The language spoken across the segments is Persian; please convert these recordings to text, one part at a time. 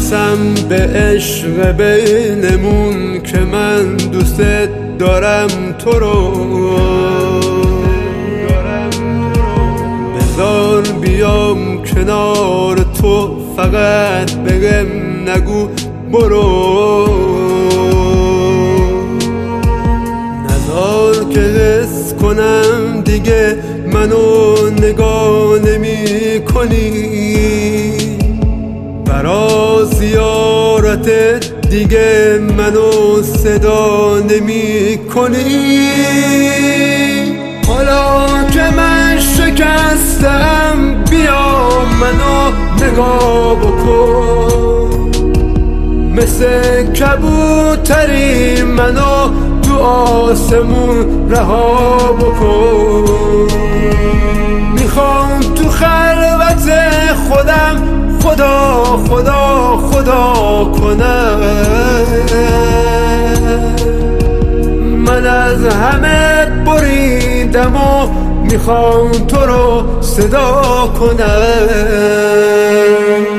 قسم به عشق بینمون که من دوست دارم تو رو، بذار بیام کنار تو، فقط بگم نگو برو، نذار که حس کنم دیگه منو نگاه نمی کنی، برا زیارت دیگه منو صدا نمی کنی. حالا که من شکستم بیا منو نگاه بکن، مثل کبوتری منو تو آسمون رها بکن. میخوام تو خلوت خودم خدا خدا خدا کنم، من از همه بریدم و میخوام تو رو صدا کنم.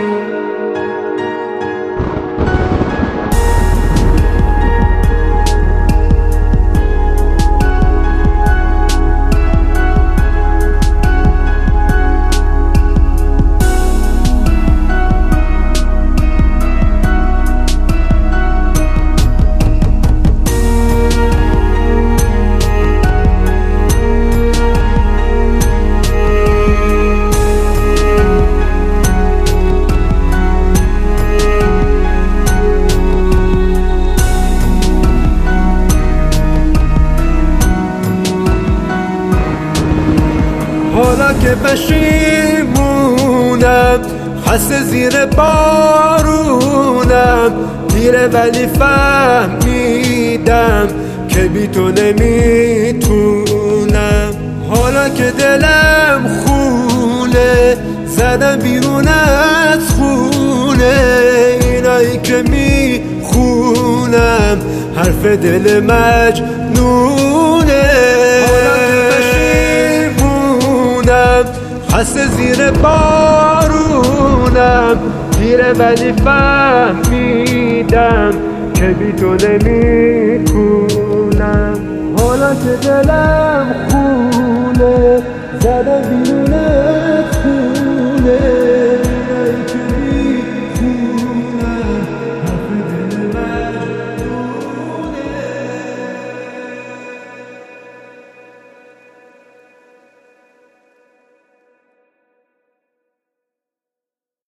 حالا که پشیمونم خسته زیر بارونم، دیره ولی فهمیدم که بی تو نمیتونم. حالا که دلم خونه زدم بیرون از خونه، اینایی که میخونم حرف دل مجنونه. خسته زیر بارونم، دیره ولی فهمیدم که بی تو نمیتونم. حالا که دلم خونه زدم بیرون